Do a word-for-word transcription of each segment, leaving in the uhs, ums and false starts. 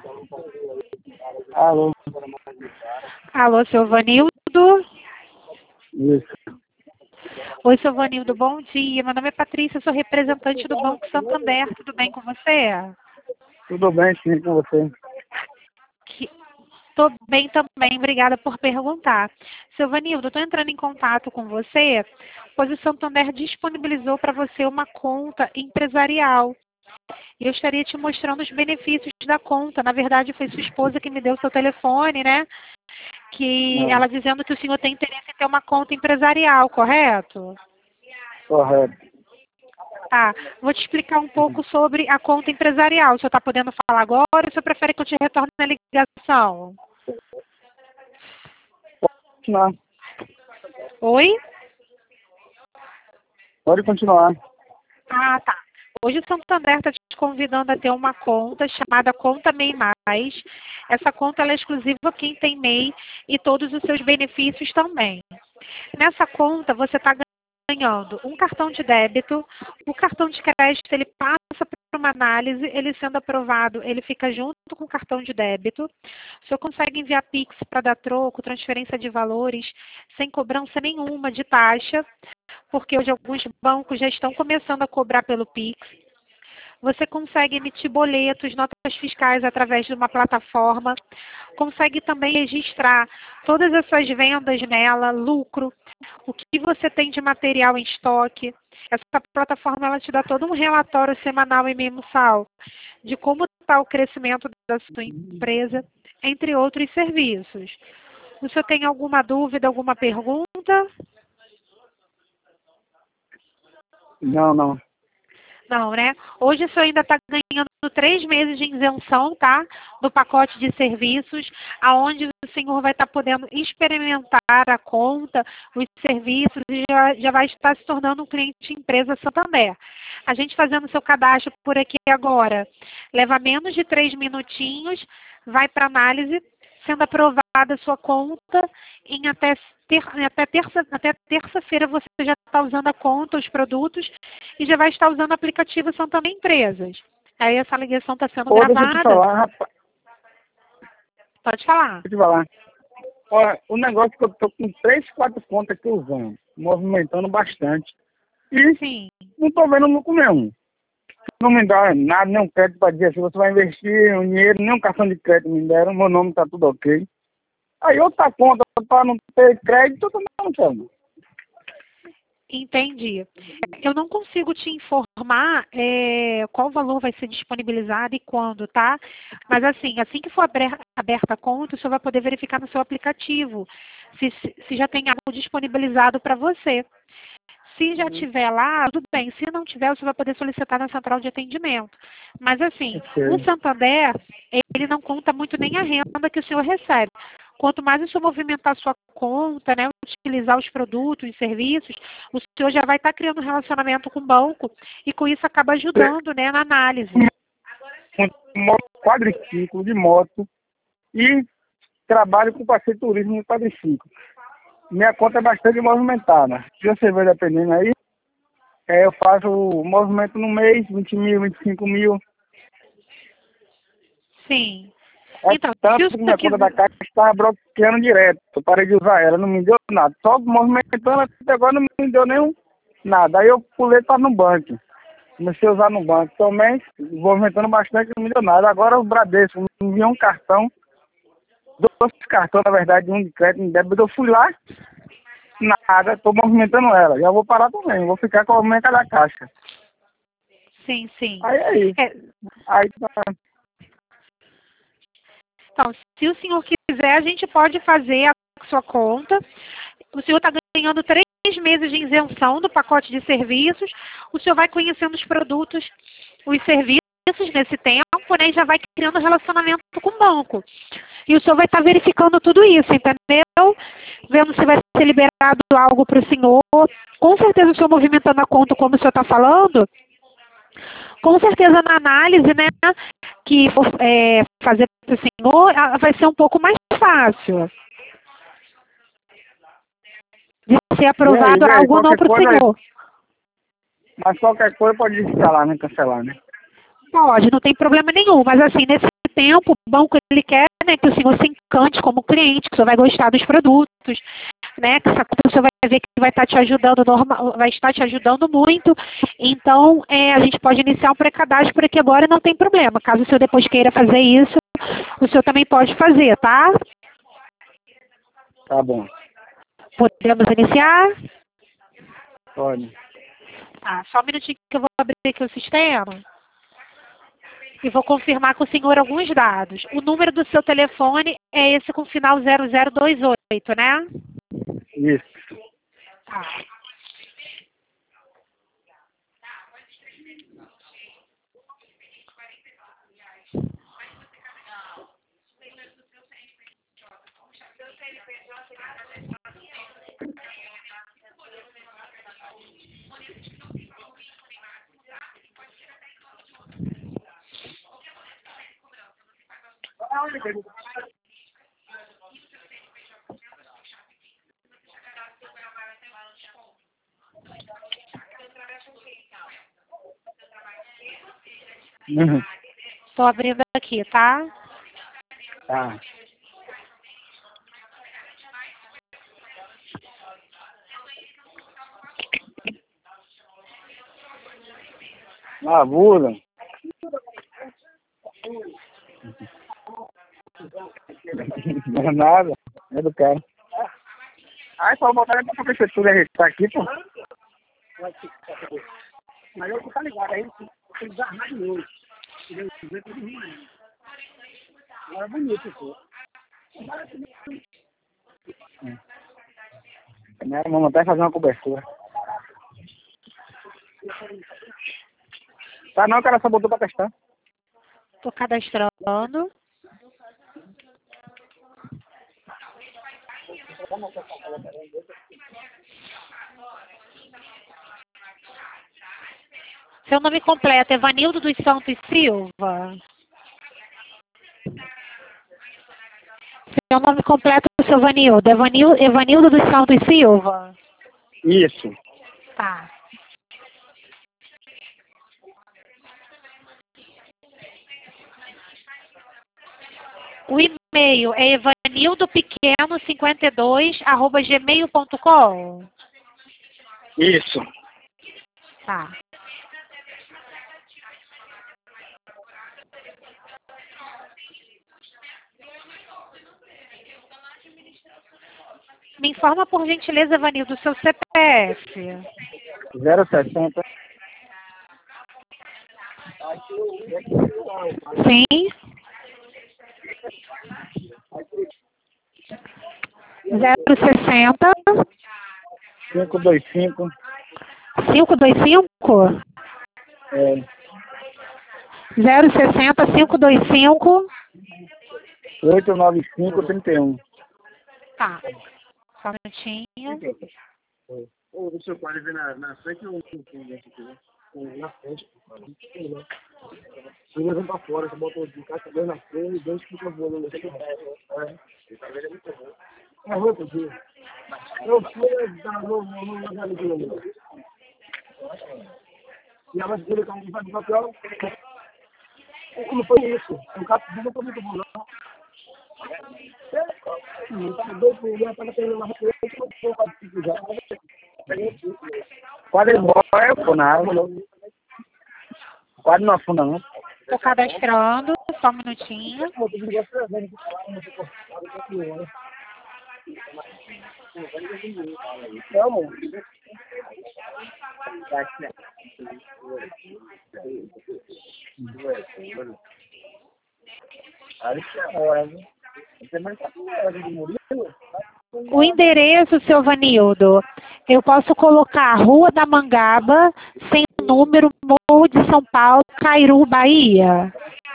Alô? Alô, seu Vanildo? Isso. Oi, seu Vanildo, bom dia. Meu nome é Patrícia, sou representante do Banco Santander. Tudo bem com você? Tudo bem, sim, com você? Estou bem também, obrigada por perguntar. Seu Vanildo, estou entrando em contato com você, pois o Santander disponibilizou para você uma conta empresarial. E eu estaria te mostrando os benefícios da conta. Na verdade, foi sua esposa que me deu o seu telefone, né? Que Não. ela dizendo que o senhor tem interesse em ter uma conta empresarial, correto? Correto. Tá. Vou te explicar um pouco sobre a conta empresarial. O senhor está podendo falar agora ou o senhor prefere que eu te retorne na ligação? Continuar. Oi? Pode continuar. Ah, tá. Hoje o Santander está te convidando a ter uma conta chamada Conta MEI Mais. Essa conta ela é exclusiva para quem tem MEI e todos os seus benefícios também. Nessa conta você está ganhando um cartão de débito, o cartão de crédito ele passa por uma análise, ele sendo aprovado, ele fica junto com o cartão de débito. O senhor consegue enviar Pix para dar troco, transferência de valores, sem cobrança nenhuma de taxa, porque hoje alguns bancos já estão começando a cobrar pelo Pix. Você consegue emitir boletos, notas fiscais através de uma plataforma. Consegue também registrar todas as suas vendas nela, lucro, o que você tem de material em estoque. Essa plataforma ela te dá todo um relatório semanal e mensal de como está o crescimento da sua empresa, entre outros serviços. O senhor tem alguma dúvida, alguma pergunta? Não, não. Não, né? Hoje o senhor ainda está ganhando três meses de isenção, tá? Do pacote de serviços, aonde o senhor vai estar podendo experimentar a conta, os serviços e já, já vai estar se tornando um cliente empresa Santander. A gente fazendo seu cadastro por aqui agora, leva menos de três minutinhos, vai para análise, sendo aprovada a sua conta, em até, ter, até terça, até terça-feira você já está usando a conta, os produtos, e já vai estar usando o aplicativo Santander Empresas. Aí essa ligação está sendo Ô, gravada. deixa eu te falar, rapaz. Pode falar. Deixa eu te falar. Olha, o negócio é que eu tô com três, quatro contas aqui usando, movimentando bastante. E Sim. não tô vendo lucro nenhum. Não me dá nada, nem um crédito para dizer se você vai investir um dinheiro, nem um cartão de crédito me deram, meu nome tá tudo ok. Aí outra conta para não ter crédito, eu também não quero. Entendi. Eu não consigo te informar é, qual valor vai ser disponibilizado e quando, tá? Mas assim, assim que for aberta a conta, o senhor vai poder verificar no seu aplicativo se, se já tem algo disponibilizado para você. Se já tiver lá, tudo bem. Se não tiver, você vai poder solicitar na central de atendimento. Mas assim, o Santander, ele não conta muito nem a renda que o senhor recebe. Quanto mais o senhor movimentar a sua conta, né, utilizar os produtos e serviços, o senhor já vai estar criando um relacionamento com o banco e com isso acaba ajudando, né, na análise. Um quadriciclo de moto e trabalho com passeio turismo no quadriciclo. Minha conta é bastante movimentada. Se você ver dependendo aí, é, eu faço o movimento no mês, vinte mil, vinte e cinco mil. Sim. É Então, tanto se o que minha senhor conta da quiser... Caixa estava bloqueando direto. Eu parei de usar ela, não me deu nada. Só movimentando até agora não me deu nenhum nada. Aí eu pulei para no banco. Comecei a usar no banco também, movimentando bastante, não me deu nada. Agora o Bradesco me enviou um cartão, dois cartões, na verdade, um de crédito e um débito. Eu fui lá, nada, estou movimentando ela. Já vou parar também, vou ficar com a movimenta da Caixa. Sim, sim. Aí aí. É, Aí tá. Então, se o senhor quiser, a gente pode fazer a sua conta. O senhor está ganhando três meses de isenção do pacote de serviços. O senhor vai conhecendo os produtos, os serviços nesse tempo, né? E já vai criando relacionamento com o banco. E o senhor vai estar verificando tudo isso, entendeu? Vendo se vai ser liberado algo para o senhor. Com certeza o senhor movimentando a conta como o senhor está falando. Com certeza na análise, né, que for é, fazer para o senhor, vai ser um pouco mais fácil de ser aprovado Vê aí, vê aí, algo ou não para o senhor. Mas qualquer coisa pode instalar, né? Cancelar, né? Pode, não tem problema nenhum, mas assim, nesse tempo, o banco ele quer, né, que o senhor se encante como cliente, que o senhor vai gostar dos produtos, né, que essa conta o senhor vai ver que vai estar te ajudando normal, vai estar te ajudando muito. Então, é, a gente pode iniciar um pré-cadastro por aqui agora e não tem problema. Caso o senhor depois queira fazer isso, o senhor também pode fazer, tá? Tá bom. Podemos iniciar? Pode. Tá, só um minutinho que eu vou abrir aqui o sistema. E vou confirmar com o senhor alguns dados. O número do seu telefone é esse com final zero zero dois oito, né? Isso. Tá. Uhum. Estou abrindo aqui, tá? Tá. Lavura. Não é nada. É do cara. Aí só botar pra prefeitura registrar aqui, pô. Mas eu tô tá ligado, aí tem que desarmar de novo. Agora é bonito, pô. Né, vamos até fazer uma cobertura. Tá não, o cara só botou pra testar. Estou cadastrando. Seu nome completo é Evanildo dos Santos Silva. Seu nome completo, seu Evanildo. Evanil, Evanildo dos Santos Silva. Isso. Tá. O e-mail é evanildopequeno cinquenta e dois arroba gmail ponto com. Isso. Tá. Me informa, por gentileza, Evanildo, o seu C P F. zero sessenta. Sim. zero sessenta. cinco dois cinco. cinco dois cinco? É. zero sessenta, cinco dois cinco. oito nove cinco, trinta e um. Tá. Só um minutinho. Ô, o seu pai vem na, na frente ou na frente? Se levando pra fora, você bota de caixa dois na frente e dois fica voando. É. É ruim, porque eu fui dar no lugar do quilômetro. E ela disse que ele vai de papel. Como foi isso? O carro não foi muito bom, não. Não tá dois por um, tava tendo uma referência, não foi para se já. Quase embora, pô, na água, não. Quase não afunda, não. Estou cadastrando. Só um minutinho. Vamos. O endereço, seu Vanildo, eu posso colocar Rua da Mangaba, sem número, Morro de São Paulo, Cairu, Bahia.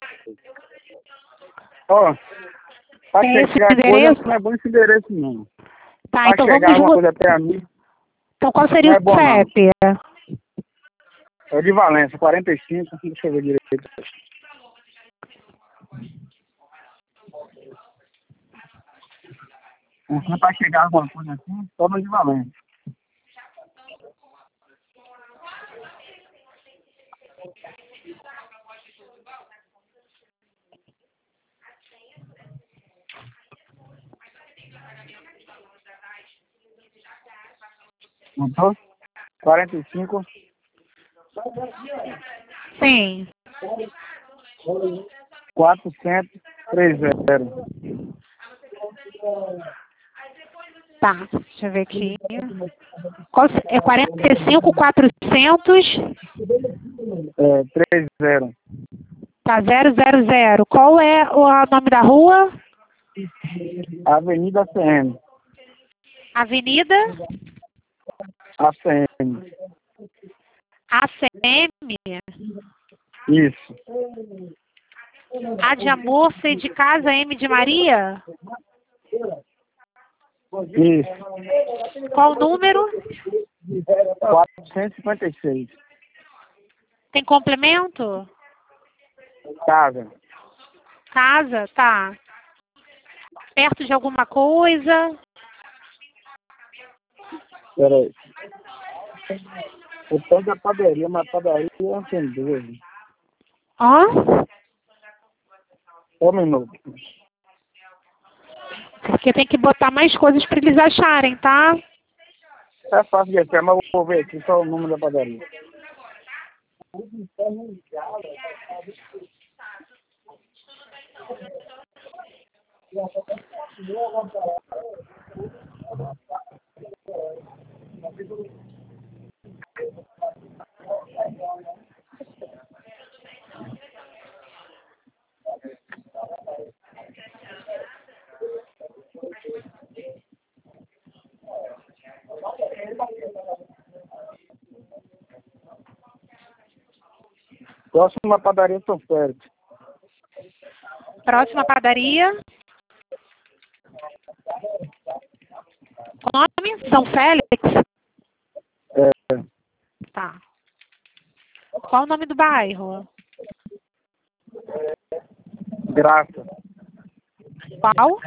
Ó, pra É esse chegar a endereço? coisa, não é bom esse endereço, não. Tá, Pra então chegar vamos... uma vo- coisa até a mim, Então qual seria não é o bom, não. C E P? É de Valença, quarenta e cinco, deixa eu ver direito. Assim, pra chegar alguma coisa assim, só no de Valença. Motor? quarenta e cinco, Sim. quatrocentos, trinta. Tá, deixa eu ver aqui. Qual, é quarenta e cinco, quatrocentos. É, trinta. Tá, zero zero zero. Qual é o a nome da rua? Avenida A C M. Avenida A C M. A C M. Isso. A de amor, C de casa, M de Maria? Isso. Qual o número? quatrocentos e cinquenta e seis. Tem complemento? Casa. Casa, tá. Perto de alguma coisa? Peraí. Eu tenho da padaria, mas a padaria não tem duas. Ó. Um minuto. Porque tem que botar mais coisas para eles acharem, tá? É fácil de achar, mas eu vou ver aqui só o número da padaria. Próxima padaria São Félix. Próxima padaria. Nome? São Félix? É, Tá. Qual o nome do bairro? Graça. Qual?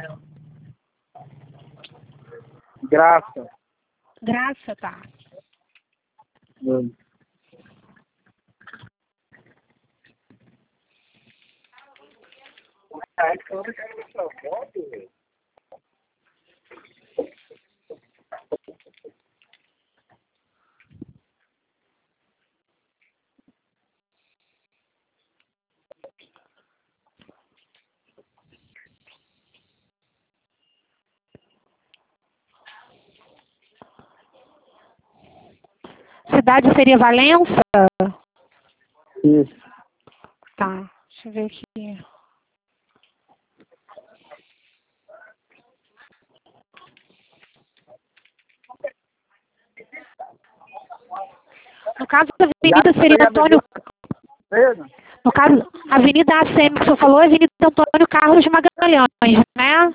Graça. Graça, tá. Hum. Cidade seria Valença? Isso. Tá. Deixa eu ver aqui. No caso, a avenida seria Antônio... No caso, a Avenida A C M que o senhor falou é Avenida Antônio Carlos Magalhães, né?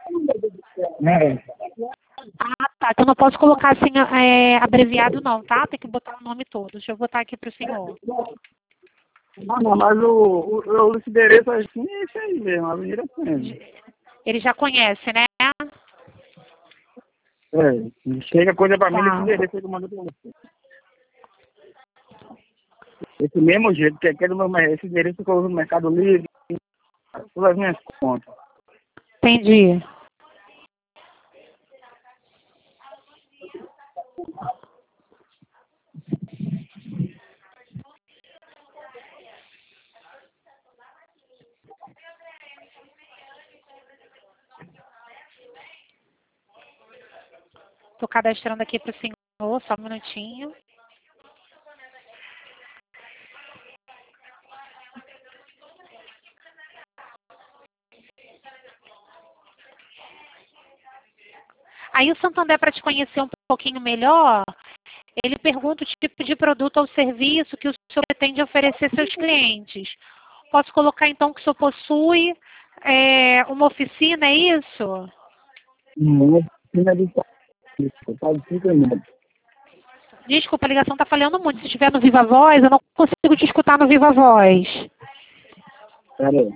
É. Ah, tá. Então não posso colocar assim, é, abreviado não, tá? Tem que botar o nome todo. Deixa eu botar aqui para o senhor. Não, não, mas o, o, o endereço assim é isso aí mesmo, a Avenida Sena. Ele já conhece, né? É, chega coisa pra mim Tá. nesse endereço aí que eu mando pra você. Esse mesmo jeito, que aquele meu, esse endereço que eu uso no Mercado Livre, todas as minhas contas. Entendi. Estou cadastrando aqui para o senhor, só um minutinho. Aí o Santander, para te conhecer um pouquinho melhor, ele pergunta o tipo de produto ou serviço que o senhor pretende oferecer aos seus clientes. Posso colocar então que o senhor possui é, uma oficina, é isso? Uma oficina de isso, faz cinco minutos. Desculpa, a ligação está falhando muito. Se estiver no Viva Voz, eu não consigo te escutar no Viva Voz. Pera aí.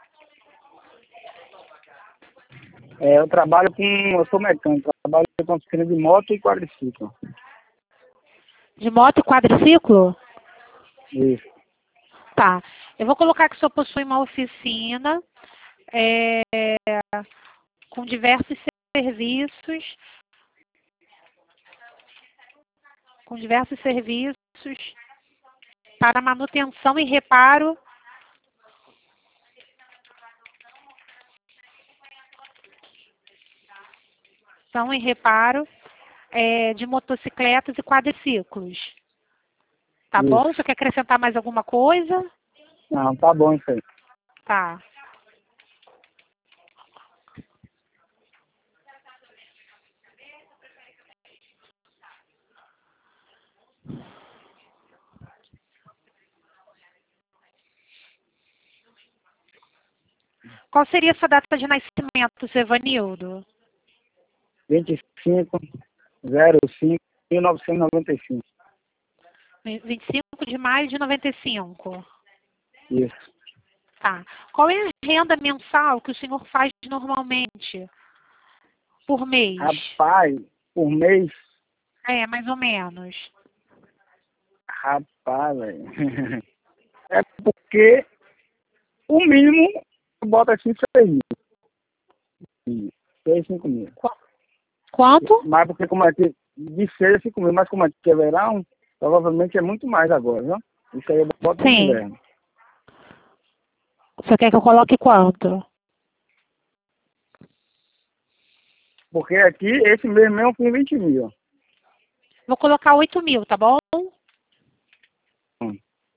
É, eu trabalho com, eu sou mecânico, trabalho com oficina de moto e quadriciclo. De moto e quadriciclo? Isso. Tá. Eu vou colocar que o senhor possui uma oficina é, com diversos serviços com diversos serviços para manutenção e reparo Então, em reparo é, de motocicletas e quadriciclos. Tá Isso. bom? Você quer acrescentar mais alguma coisa? Não, tá bom isso aí. Tá. Qual seria a sua data de nascimento, seu Evanildo? vinte e cinco zero cinco mil novecentos e noventa e cinco. vinte e cinco de maio de noventa e cinco. Isso. Tá. Qual é a renda mensal que o senhor faz normalmente por mês? Rapaz, por mês, É, mais ou menos. rapaz, velho. É porque o mínimo bota assim seis mil. seis, cinco mil. Qu- Quanto? Mas porque como é que de seis a cinco mil, mas como é que é verão, provavelmente é muito mais agora, viu? Isso aí eu boto no Sim. inverno. Você quer que eu coloque quanto? Porque aqui, esse mês mesmo eu fiz vinte mil. Vou colocar oito mil, tá bom? Hum.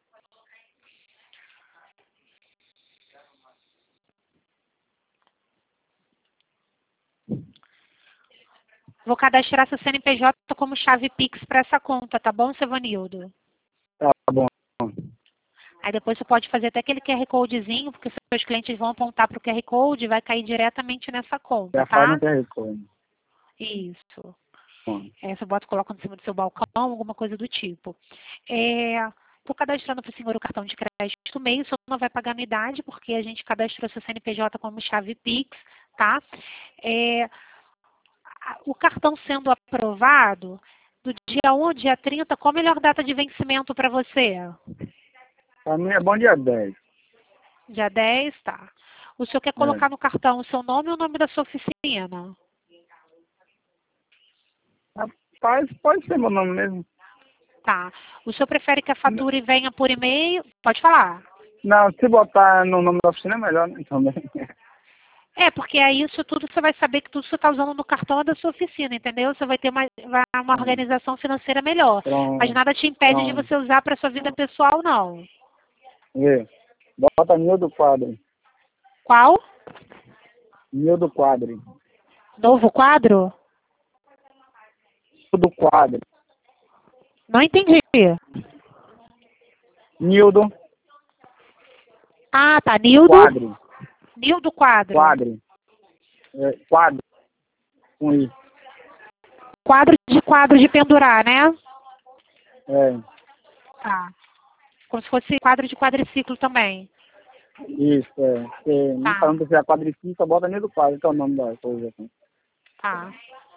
Vou cadastrar seu C N P J como chave Pix para essa conta, tá bom, seu Vanildo? Tá bom. Aí depois você pode fazer até aquele Q R Codezinho, porque seus clientes vão apontar para o Q R Code e vai cair diretamente nessa conta, Já faz tá? um território. Isso. Hum. É, você bota, coloca em cima do seu balcão, alguma coisa do tipo. Estou cadastrando para o senhor o cartão de crédito meio, o senhor não vai pagar anuidade, porque a gente cadastrou seu C N P J como chave Pix, tá? É, a- o cartão sendo aprovado, do dia um ao dia trinta, qual a melhor data de vencimento para você? Pra mim é bom dia dez. Dia dez, tá. O senhor quer colocar no cartão o seu nome e o nome da sua oficina? Rapaz, pode ser meu nome mesmo. Tá. O senhor prefere que a fatura venha por e-mail? Pode falar. Não, se botar no nome da oficina é melhor, né? Também. É, porque aí isso tudo você vai saber que tudo que você está usando no cartão é da sua oficina, entendeu? Você vai ter uma, vai- uma organização financeira melhor. Pronto. Mas nada te impede de Pronto. você usar para sua vida pessoal, não. Vê. Bota mil do quadro. Qual? Mil do quadro. Novo quadro? Mil do quadro. Não entendi. Nildo Ah, tá. Nildo? Quadro. Nildo Quadro. Quadro. É, quadro. Com I. Quadro de quadro de pendurar, né? É. Tá. Como se fosse quadro de quadriciclo também. Isso, é. Porque não Tá. falando que você é quadriciclo, só bota Nildo Quadro, que é o nome da coisa assim. Tá.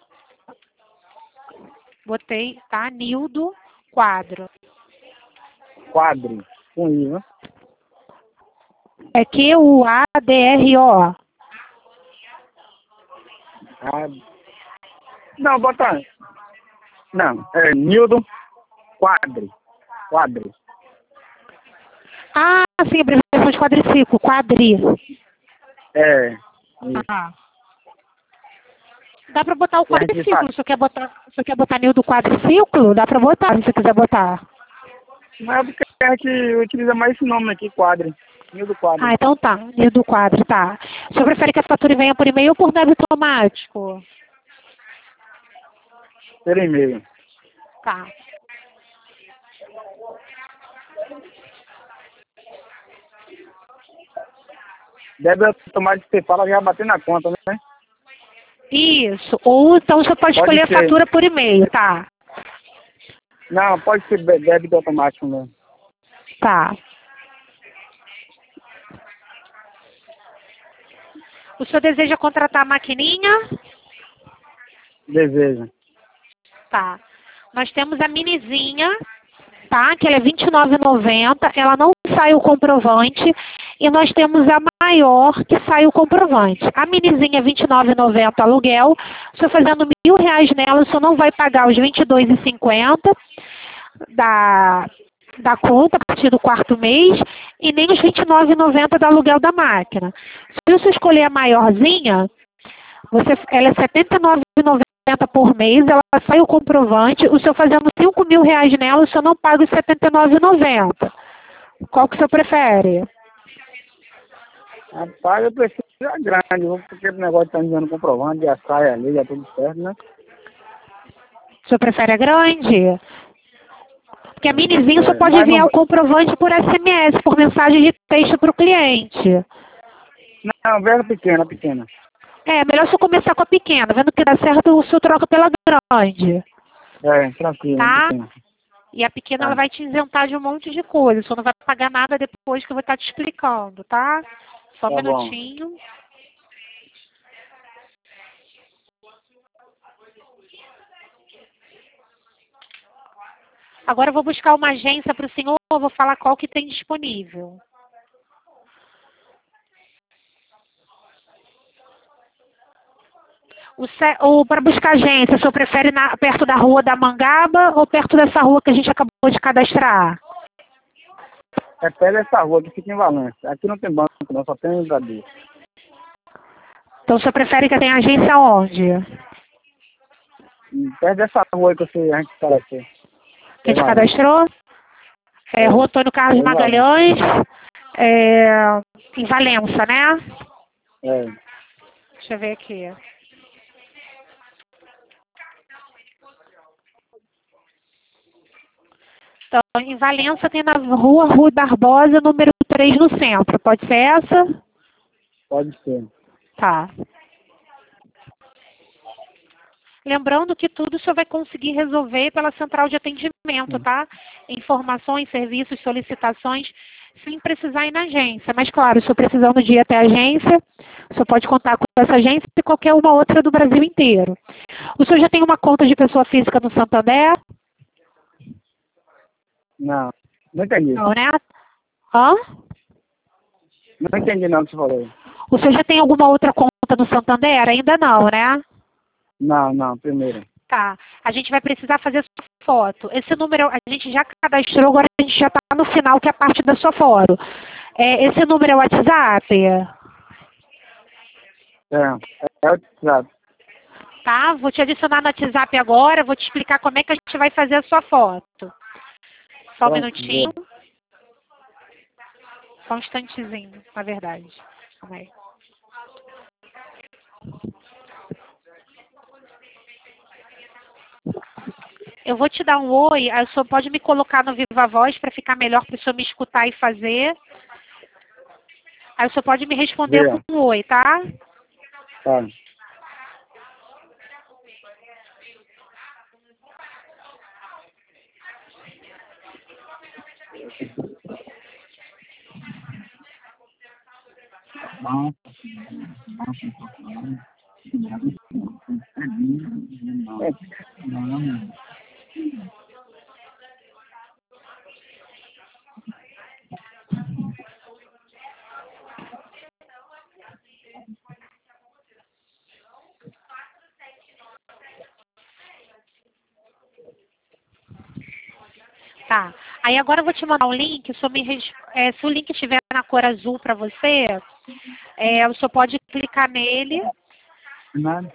Botei, tá? Nildo Quadro. Quadro. Com I, né? É Q U A D R O. Ah, não, bota. Não, é Nildo Quadro. Quadro. Ah, sim, abreviação de quadriciclo. Quadri. É. Isso. Ah. Dá pra botar o E a gente quadriciclo. faz. Se você quer botar, se você quer botar Nildo Quadriciclo, dá pra botar, se você quiser botar. Não é porque a gente utiliza mais esse nome aqui, quadro. Nildo Quadro. Ah, então tá. Nildo Quadro, tá. O senhor prefere que a fatura venha por e-mail ou por débito automático? Por e-mail. Tá. Deve automático que você fala já bater na conta, né? Isso. Ou então você pode Pode escolher a ser. fatura por e-mail, tá? Não, pode ser dé- débito automático mesmo. Tá. O senhor deseja contratar a maquininha? Desejo. Tá. Nós temos a minizinha, tá? Que ela é vinte e nove reais e noventa centavos. Ela não sai o comprovante. E nós temos a maior que sai o comprovante. A minizinha é vinte e nove reais e noventa centavos aluguel. O senhor fazendo mil reais nela, o senhor não vai pagar os vinte e dois reais e cinquenta centavos. da, da conta a partir do quarto mês e nem os vinte e nove reais e noventa centavos do aluguel da máquina. Se você escolher a maiorzinha, você, ela é setenta e nove reais e noventa centavos por mês, ela sai o comprovante, o senhor fazendo cinco mil reais nela, o senhor não paga os setenta e nove reais e noventa centavos. Qual que o senhor prefere? Rapaz, eu preciso da grande, viu? Porque o negócio tá me dando comprovante, já sai ali, já tudo certo, né? O senhor prefere a grande? Porque a minizinha só É, pode mas enviar não, o comprovante por S M S, por mensagem de texto para o cliente. não, veja pequena, pequena. É, melhor se eu começar com a pequena. Vendo que dá certo, o senhor troca pela grande. É, tranquilo, Tá? pequena. E a pequena ela Tá, vai te isentar de um monte de coisa. O senhor não vai pagar nada depois que eu vou estar te explicando, tá? Só um tá bom. minutinho. Agora eu vou buscar uma agência para o senhor, eu vou falar qual que tem disponível. O, o, para buscar agência, o senhor prefere na, perto da rua da Mangaba ou perto dessa rua que a gente acabou de cadastrar? É perto dessa rua que fica em Valência. Aqui não tem banco, não, só tem Bradesco. Então o senhor prefere que tenha agência onde? E perto dessa rua que você, a gente cadastrou. Que a gente Em Valência. cadastrou? É, É, Rua Antônio Carlos em Valência. Magalhães, é, em Valença, né? É. Deixa eu ver aqui. Então, em Valença tem na rua Rui Barbosa, número três no centro. Pode ser essa? Pode ser. Tá. Lembrando que tudo o senhor vai conseguir resolver pela central de atendimento, tá? Informações, serviços, solicitações, sem precisar ir na agência. Mas, claro, se o senhor precisando de ir até a agência, o senhor pode contar com essa agência e qualquer uma outra do Brasil inteiro. O senhor já tem uma conta de pessoa física no Santander? Não, não entendi. Não, né? Hã? Não entendi não o que você falou. O senhor já tem alguma outra conta no Santander? Ainda não, né? Não, não, primeiro. Tá. A gente vai precisar fazer sua foto. Esse número a gente já cadastrou, agora a gente já está no final, que é a parte da sua foto. É, esse número é o WhatsApp? É, é o WhatsApp. Tá? Vou te adicionar no WhatsApp agora, vou te explicar como é que a gente vai fazer a sua foto. Só um Pronto, minutinho. Só um instantezinho, na verdade. Calma aí. Eu vou te dar um oi, aí o senhor pode me colocar no Viva Voz para ficar melhor para o senhor me escutar e fazer. Aí o senhor pode me responder Vê. com um oi, tá? Tá. Bom. É. Tá. Aí agora eu vou te mandar um link, o senhor me res- é, se o link estiver na cor azul para você, é, o senhor pode clicar nele. Nada.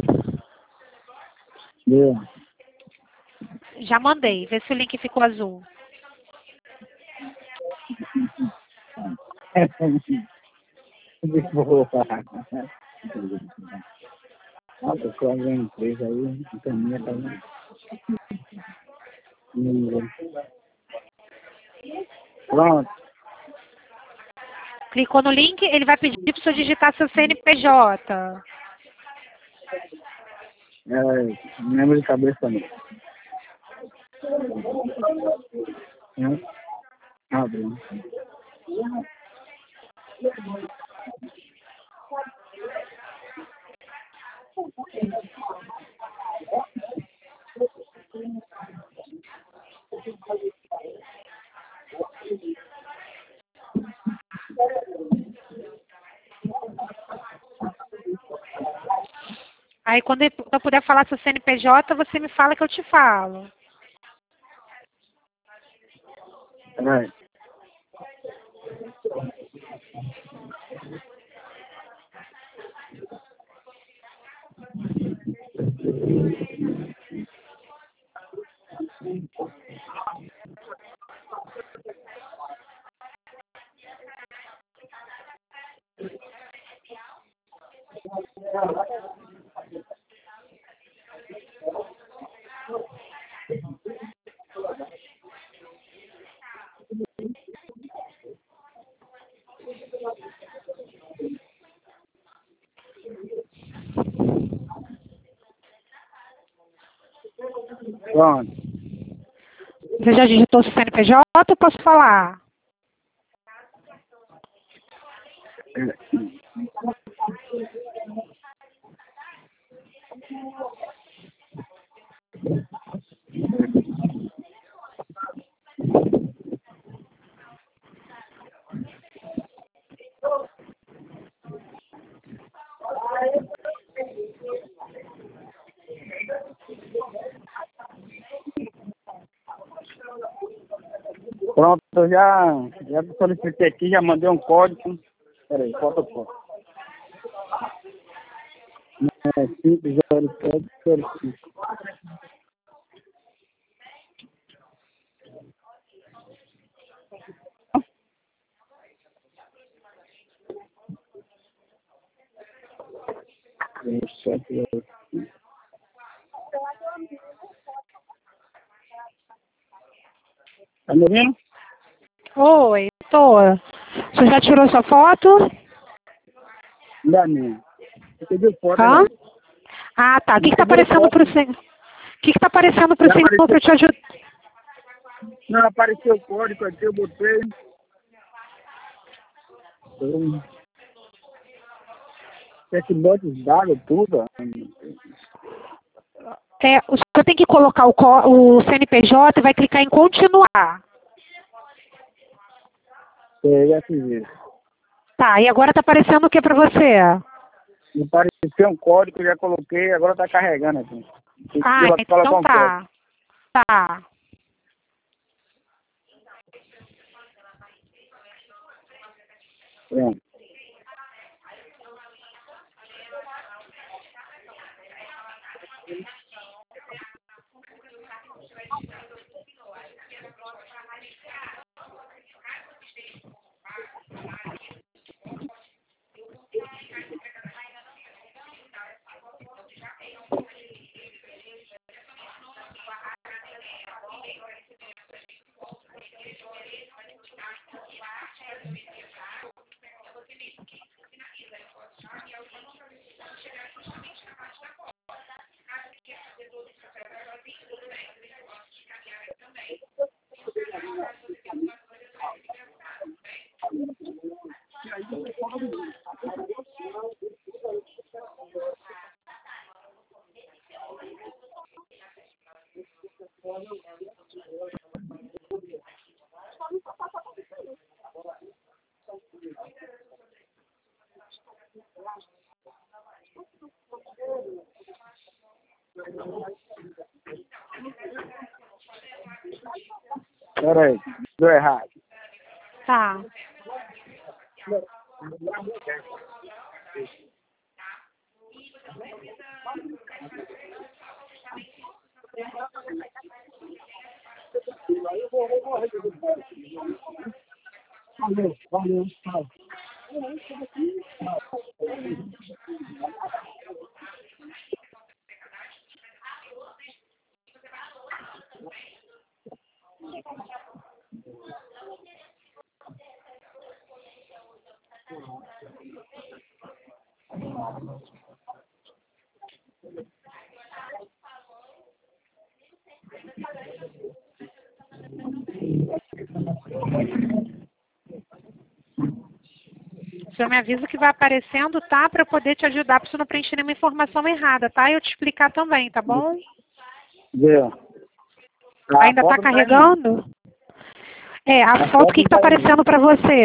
Vê. Já mandei, vê se o link ficou azul. De boa. Nossa, só a empresa aí, caminha também. Pronto. Clicou no link, ele vai pedir para o senhor digitar seu C N P J. É, não lembro de cabeça não. É. Abre. Aí quando eu puder falar seu C N P J, você me fala que eu te falo. É. Pronto. Você já digitou o C N P J ou posso falar? Pronto, eu já, já solicitei aqui, já mandei um código. Peraí, falta o código. É cinco zero sete zero cinco. sete zero cinco. Tá me ouvindo? Oi, tô. Você já tirou sua foto? Ainda não. Eu pedi foto. Hã? Né? Ah, tá. O que que tá aparecendo pro senhor? O que que tá aparecendo pro Já senhor apareceu. pra eu te ajudar? Não, apareceu o código aqui, eu botei. Então, esse bote d'água, tudo. É, o senhor tem que colocar o, có- o C N P J e vai clicar em continuar. É, já fiz isso. Tá, e agora tá aparecendo o que pra você? Me apareceu um código, eu já coloquei, agora tá carregando aqui. Tem que Ah, ir lá colocar então um tá. Tá. código. Pronto. Peraí, deu errado. Tá. Valeu, valeu. Tchau. O senhor me avisa que vai aparecendo, tá? Pra eu poder te ajudar, pra você não preencher nenhuma informação errada, tá? E eu te explicar também, tá bom? Deu. Ainda tá carregando? É, a foto, o que que tá aparecendo pra você?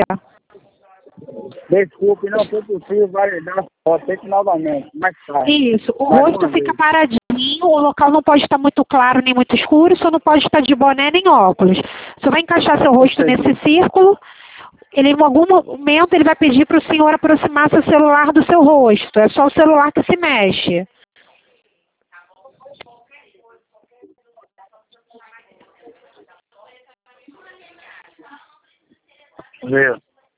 Desculpe, não foi possível validar a foto, tem que novamente, mais tarde. Isso, o Mais rosto uma fica vez. paradinho. Sim, o local não pode estar muito claro nem muito escuro, o senhor não pode estar de boné nem óculos. O senhor vai encaixar seu rosto nesse círculo, ele em algum momento ele vai pedir para o senhor aproximar seu celular do seu rosto. É só o celular que se mexe. Viu?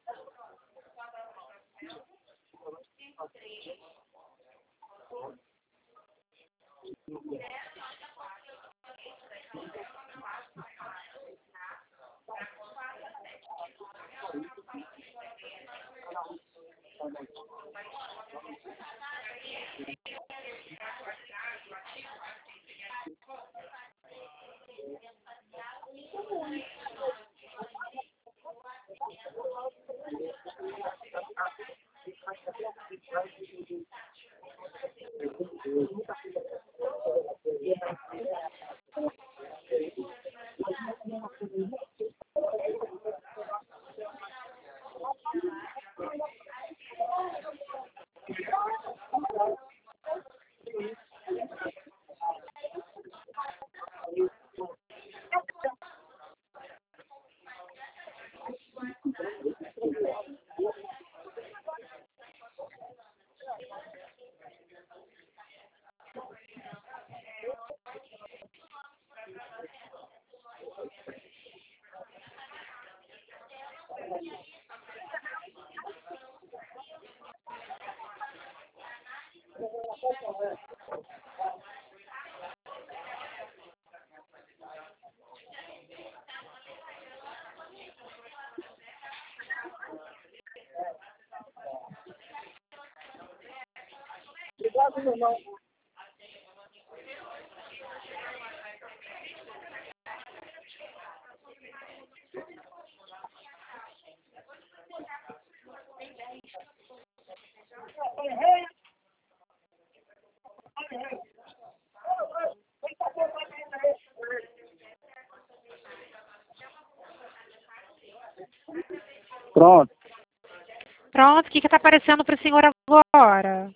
Pronto. Pronto, o que está aparecendo para o senhor agora?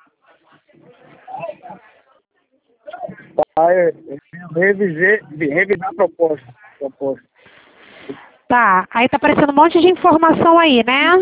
Tá, eu, eu revisei, revisar a proposta. proposta. Tá, aí está aparecendo um monte de informação aí, né?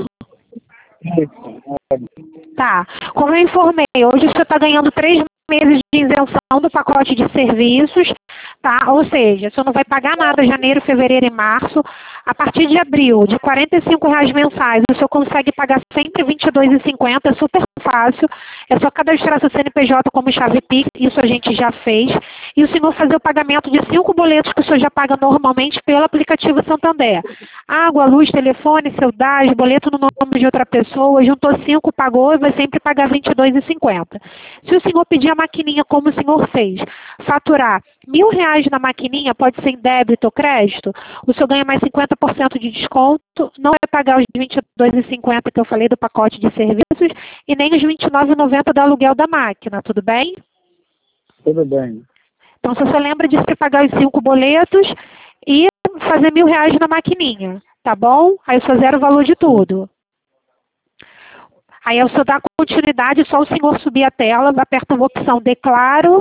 Isso. Tá, como eu informei, hoje você está ganhando três meses de isenção do pacote de serviços, tá? Ou seja, você não vai pagar nada janeiro, fevereiro e março. A partir de abril, de quarenta e cinco reais mensais, o senhor consegue pagar sempre vinte e dois reais e cinquenta centavos, é super fácil. É só cadastrar seu C N P J como chave Pix, isso a gente já fez. E o senhor fazer o pagamento de cinco boletos que o senhor já paga normalmente pelo aplicativo Santander. Água, luz, telefone, seu D A S, boleto no nome de outra pessoa, juntou cinco, pagou e vai sempre pagar vinte e dois reais e cinquenta centavos. Se o senhor pedir a maquininha como o senhor fez, faturar mil reais na maquininha, pode ser em débito ou crédito, o senhor ganha mais cinquenta por cento de desconto, não vai pagar os vinte e dois reais e cinquenta centavos que eu falei do pacote de serviços e nem os vinte e nove reais e noventa centavos do aluguel da máquina, tudo bem? Tudo bem. Então, você só lembra de você pagar os cinco boletos e fazer mil reais na maquininha, tá bom? Aí o senhor zera o valor de tudo. Aí o senhor dá continuidade, só o senhor subir a tela, aperta uma opção Declaro.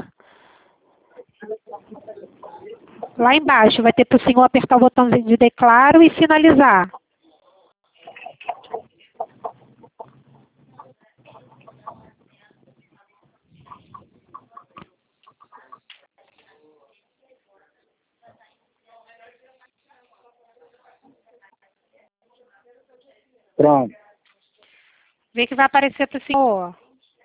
Lá embaixo vai ter para o senhor apertar o botãozinho de Declaro e finalizar. Pronto. Vê que vai aparecer para o senhor.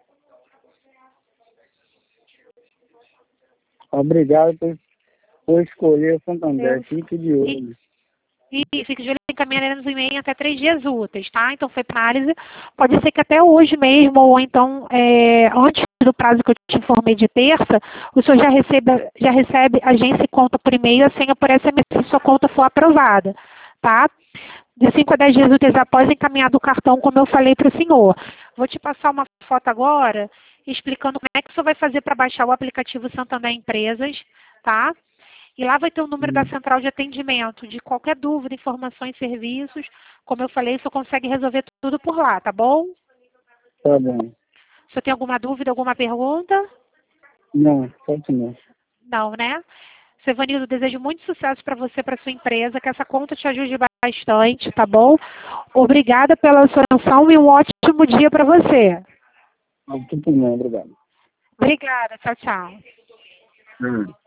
Obrigado por, por escolher o Santander. Eu- Fique de olho. E fique de olho em encaminharemos o e-mail em até três dias úteis, tá? Então foi para análise. Pode ser que até hoje mesmo, ou então é, antes do prazo que eu te informei de terça, o senhor já recebe, já recebe agência e conta por e-mail, a senha por S M S se sua conta for aprovada, tá? De cinco a dez dias úteis após encaminhado o cartão, como eu falei para o senhor. Vou te passar uma foto agora, explicando como é que o senhor vai fazer para baixar o aplicativo Santander Empresas, tá? E lá vai ter o número da central de atendimento, de qualquer dúvida, informações, serviços. Como eu falei, o senhor consegue resolver tudo por lá, tá bom? Tá bom. O senhor tem alguma dúvida, alguma pergunta? Não, certo não. Não, né? Sevanildo, desejo muito sucesso para você, para sua empresa, que essa conta te ajude bastante, tá bom? Obrigada pela sua atenção e um ótimo dia para você. Tudo bem, obrigado. Obrigada, tchau, tchau. Hum.